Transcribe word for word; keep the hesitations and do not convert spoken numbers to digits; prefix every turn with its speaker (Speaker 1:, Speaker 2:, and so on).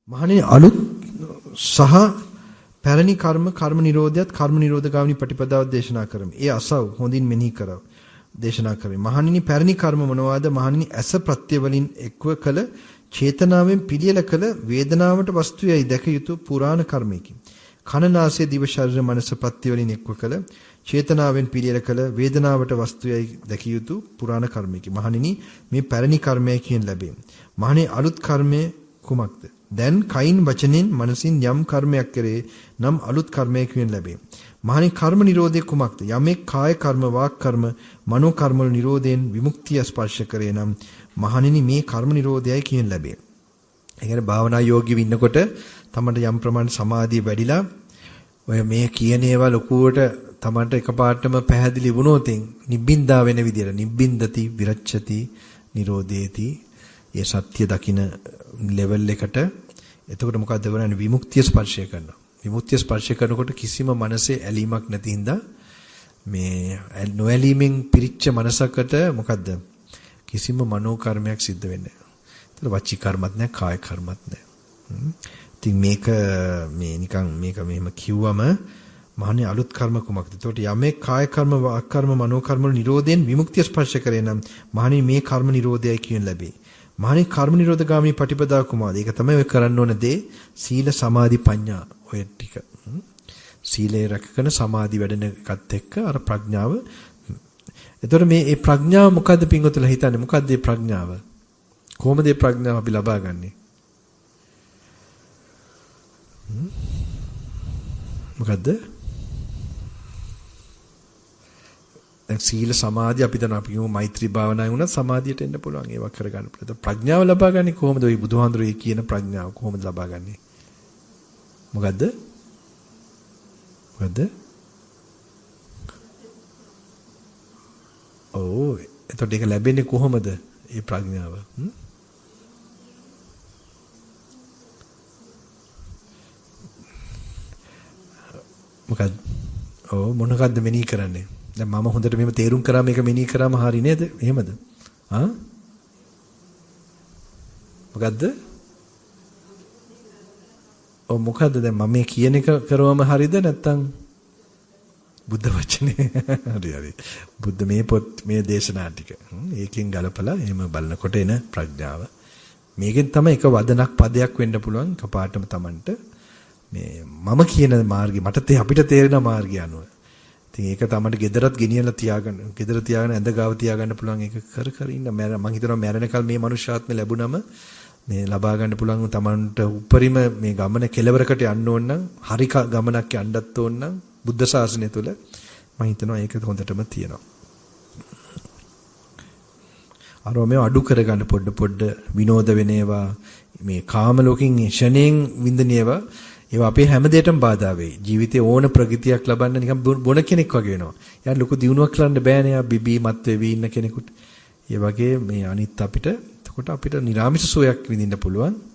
Speaker 1: මහණෙනි අලුත් සහ පැරණි කර්ම කර්ම නිරෝධයත් කර්ම නිරෝධ ගාමිනී ප්‍රතිපදාව දේශනා කරමි. ඒ අසව හොඳින් මෙනෙහි කරව. දේශනා කරමි. මහණෙනි පැරණි කර්ම මොනවාද? මහණෙනි ඇස ප්‍රත්‍ය වලින් එක්ව කළ චේතනාවෙන් පිළියෙල කළ වේදනාවට වස්තුයයි දැක යුතු පුරාණ කර්මයකි. කන නාසය දිව ශරීර මනස ප්‍රත්‍ය වලින් එක්ව කළ චේතනාවෙන් පිළියෙල කළ වේදනාවට වස්තුයයි දැක යුතු පුරාණ කර්මයකි. මහණෙනි මේ පැරණි කර්මයයි කියන ලැබේ. මහණෙනි අලුත් කර්මය කුමක්ද? දැන් කයින් වචනෙන් මනසින් යම් කර්මයක් කරේ නම් අලුත් කර්මයක් වෙන ලැබේ. මහණෙනි කර්ම නිරෝධය කුමක්ද? යමෙක් කාය කර්ම වාක් කර්ම මනෝ කර්ම වල නිරෝධයෙන් විමුක්තිය ස්පර්ශ කරේ නම් මහණෙනි මේ කර්ම නිරෝධයයි කියන ලැබේ. ඒ කියන්නේ භාවනා යෝගීව ඉන්නකොට තමන්ට යම් ප්‍රමාණ සමාධිය වැඩිලා ඔය මේ කියන ඒවා ලොකුවට තමන්ට එකපාරටම පැහැදිලි වුණොත් නිබ්බින්දා වෙන විදියට නිබ්බින්දති විරච්ඡති නිරෝධේති ඒ සත්‍ය දකින්න ලෙවල් එකට එතකොට මොකද්ද කරන්නේ? විමුක්තිය ස්පර්ශය කරනවා. විමුක්තිය ස්පර්ශ කරනකොට කිසිම මනසේ ඇලීමක් නැති හින්දා මේ නොඇලීමෙන් පිරිච්ච මනසකට මොකද්ද? කිසිම මනෝ කර්මයක් සිද්ධ වෙන්නේ නැහැ. ඒතර වචී කර්මත් නැහැ, කාය කර්මත් නැහැ. ඉතින් මේක මේ නිකන් මේක මෙහෙම කිව්වම මහණේ අලුත් කර්ම කුමක්ද? එතකොට යමේ කාය කර්ම, වාක් කර්ම, මනෝ කර්ම වල නිරෝධයෙන් විමුක්තිය ස්පර්ශ කරේ නම් මහණේ මේ කර්ම නිරෝධයයි කියන ලැබේ. මහණේ කර්ම නිරෝධ ගාමිනී ප්‍රතිපදාව කුමක්ද? ඒක තමයි ඔය කරන්න ඕන දේ. සීල සමාධි ප්‍රඥා ඔය ටික. සීලේ රැකගෙන සමාධි වැඩෙන එකත් එක්ක අර ප්‍රඥාව. එතකොට මේ මේ ප්‍රඥාව මොකද්ද පින්වතුන්ලා හිතන්නේ? මොකද්ද මේ ප්‍රඥාව? කොහොමද මේ ප්‍රඥාව අපි ලබා ගන්නෙ? මොකද්ද? දැන් සීල සමාධි අපි දන්නවා අපි කියමු මෛත්‍රී භාවනාවේ වුණත් සමාධියට එන්න පුළුවන් ඒවා කරගන්න පුළුවන්. ප්‍රඥාව ලබා ගන්නේ කොහොමද? ওই බුදුහාඳුරේ කියන ප්‍රඥාව කොහොමද ලබා ගන්නෙ? මොකද්ද? මොකද්ද? ඔව් එතකොට ඒක ලැබෙන්නේ කොහොමද? මේ ප්‍රඥාව. මොකද්ද? ඔව් මොනකද්ද මෙනෙහි කරන්නේ? දැන් මම හොඳට මෙහෙම තේරුම් කරා මේක මෙනෙහි කරාම හරි නේද? එහෙමද? ආ? මොකද්ද? ඔව් මොකද්ද දැන් මම මේ කියන එක කරවම හරිද නැත්නම් බුද්ධ වචනේ හරි හරි. බුද්ධ මේ පොත් මේ දේශනා ටික. ඒකෙන් ගලපලා එහෙම බලනකොට එන ප්‍රඥාව. මේකෙන් තමයි එක වදනක් පදයක් වෙන්න පුළුවන් කපාටම Tamanට මේ මම කියන මාර්ගය මට අපිට තේරෙන මාර්ගය අනුව. ඉතින් ඒක තමයි ගෙදරත් ගෙනියලා තියාගන්න. ගෙදර තියාගෙන ඇඳ ගාව තියාගන්න පුළුවන් ඒක කර කර ඉන්න. මම හිතනවා මැරෙනකල් මේ මනුෂ්‍යාත්මය ලැබුණම මේ ලබා ගන්න පුළුවන් තමන්ට උපරිම මේ ගමන කෙලවරකට යන්න ඕන නම් හරි ගමනක් යන්නත් ඕන නම් බුද්ධ ශාසනය තුල මම හිතනවා ඒක හොඳටම තියෙනවා. අරෝමේ අඩු කරගන්න පොඩ පොඩ විනෝද වෙනේවා මේ කාම ලෝකෙන් ෂණෙන් විඳිනේවා ඒවා අපේ හැම දෙයකටම බාධා වෙයි. ජීවිතේ ඕන ප්‍රගතියක් ලබන්න නිකන් බොන කෙනෙක් වගේ වෙනවා. යා ලොකු දියුණුවක් කරන්න බෑනේ. යා බිබී මත් වෙවි ඉන්න කෙනෙකුට. ඒ වගේ මේ අනිත් අපිට එතකොට අපිට නිරාමිෂ සෝයක් විඳින්න පුළුවන්.